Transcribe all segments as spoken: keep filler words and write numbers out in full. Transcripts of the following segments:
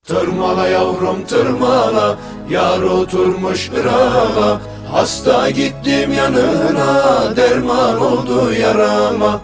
Tırmala yavrum tırmala, yar oturmuş Irak'a. Hasta gittim yanına, derman oldu yarama.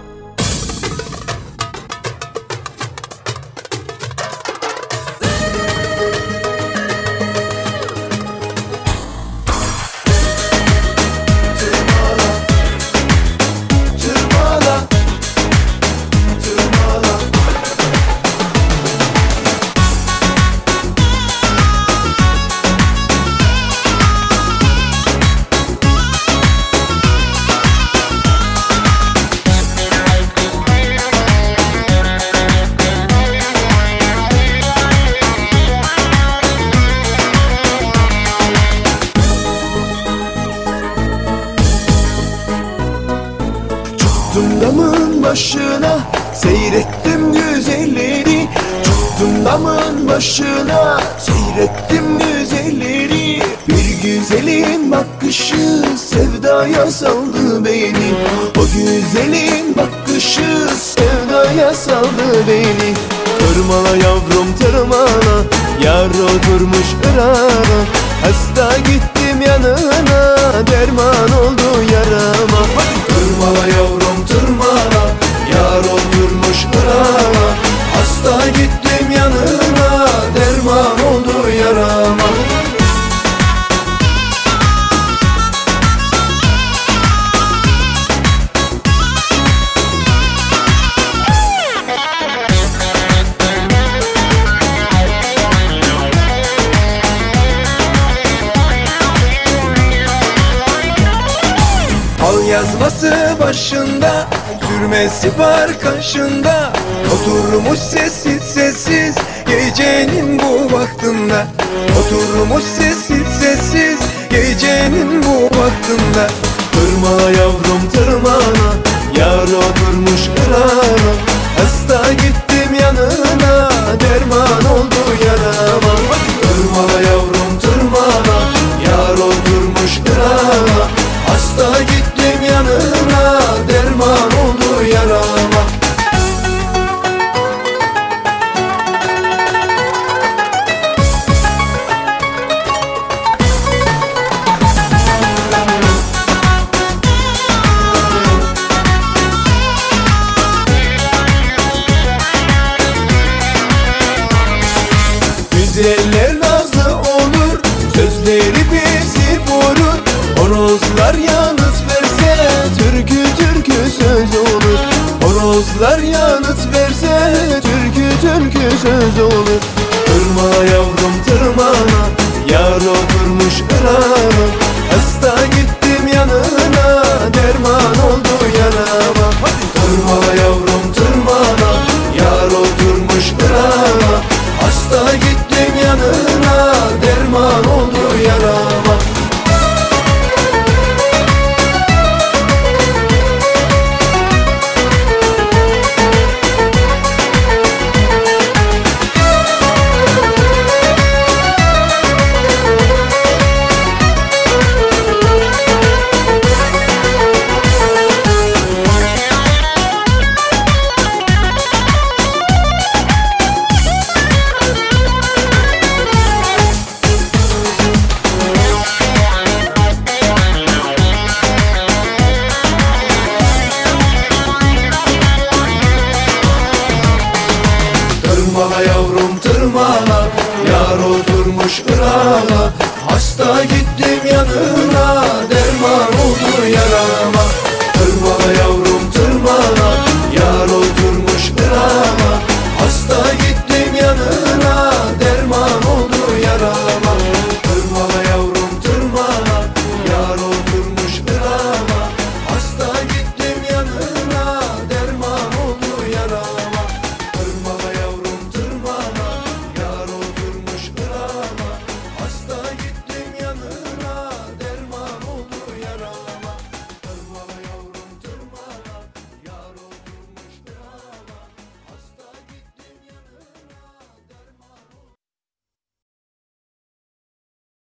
Çıktım damın başına, seyrettim güzelleri. Çıktım damın başına, seyrettim güzelleri. Bir güzelin bakışı sevdaya saldı beni. O güzelin bakışı sevdaya saldı beni. Tırmala yavrum tırmala, yar oturmuş Irak'a. Hasta gittim yanına, derman oldu yarama. Tırmala yavrum tırmala, yar oturmuş Irak'a. Hasta gittim yanına, derman oldu yarama. Al yazması başında, sürmesi var kaşında. Oturmuş sessiz sessiz, gecenin bu vaktinde. Oturmuş sessiz sessiz, gecenin bu vaktinde. Tırmala yavrum tırmala, yar oturmuş Irak'a. Hasta gittim yanına, derman oldu yarama. Tırmala yavrum tırmala, yar oturmuş Irak'a. Hasta gittim yanına, derman oldu yarama. Güzeller nazlı olur, sözleri bizi vurur. Horozlar yanıt verse, türkü türkü söz olur. Horozlar yanıt verse, türkü türkü söz olur. Tırmala yavrum tırmala, yar oturmuş Irak'a. Hasta gittim yanına, derman oldu yarama. Tırmala yavrum tırmala, yar oturmuş Irak'a. Hasta gittim yanına, derman oldu yarama. Tırmala yavrum tırmala, yar oturmuş Irak'a. Hasta gittim yanına,